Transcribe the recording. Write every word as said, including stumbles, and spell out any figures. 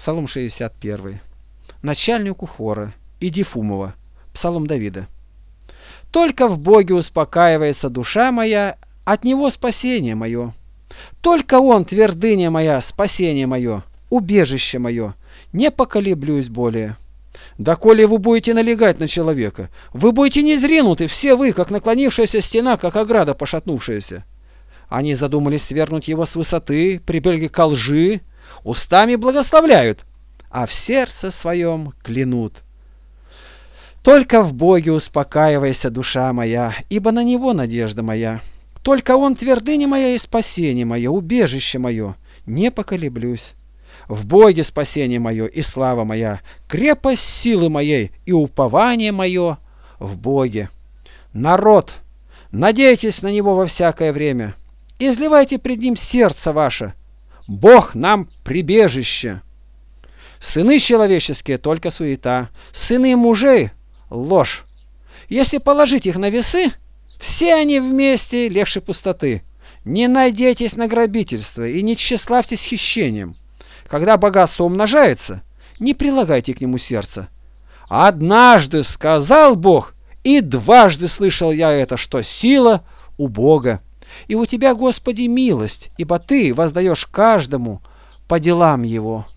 Псалом шестьдесят первый. Начальнику хора Идифумова. Псалом Давида. Только в Боге успокаивается душа моя, от Него спасение мое. Только Он твердыня моя, спасение мое, убежище мое, не поколеблюсь более. Доколе вы будете налегать на человека, вы будете незринуты, все вы, как наклонившаяся стена, как ограда пошатнувшаяся. Они задумались свергнуть его с высоты, прибегли ко лжи, устами благословляют, а в сердце своем клянут. Только в Боге успокаивайся, душа моя, ибо на Него надежда моя. Только Он твердыня моя и спасение мое, убежище мое, не поколеблюсь. В Боге спасение мое и слава моя, крепость силы моей и упование мое в Боге. Народ, надейтесь на Него во всякое время, изливайте пред Ним сердце ваше. Бог нам прибежище. Сыны человеческие только суета, сыны мужей ложь. Если положить их на весы, все они вместе легче пустоты. Не надейтесь на грабительство и не тщеславьтесь хищением. Когда богатство умножается, не прилагайте к нему сердца. Однажды сказал Бог, и дважды слышал я это, что сила у Бога. И у Тебя, Господи, милость, ибо Ты воздаешь каждому по делам его.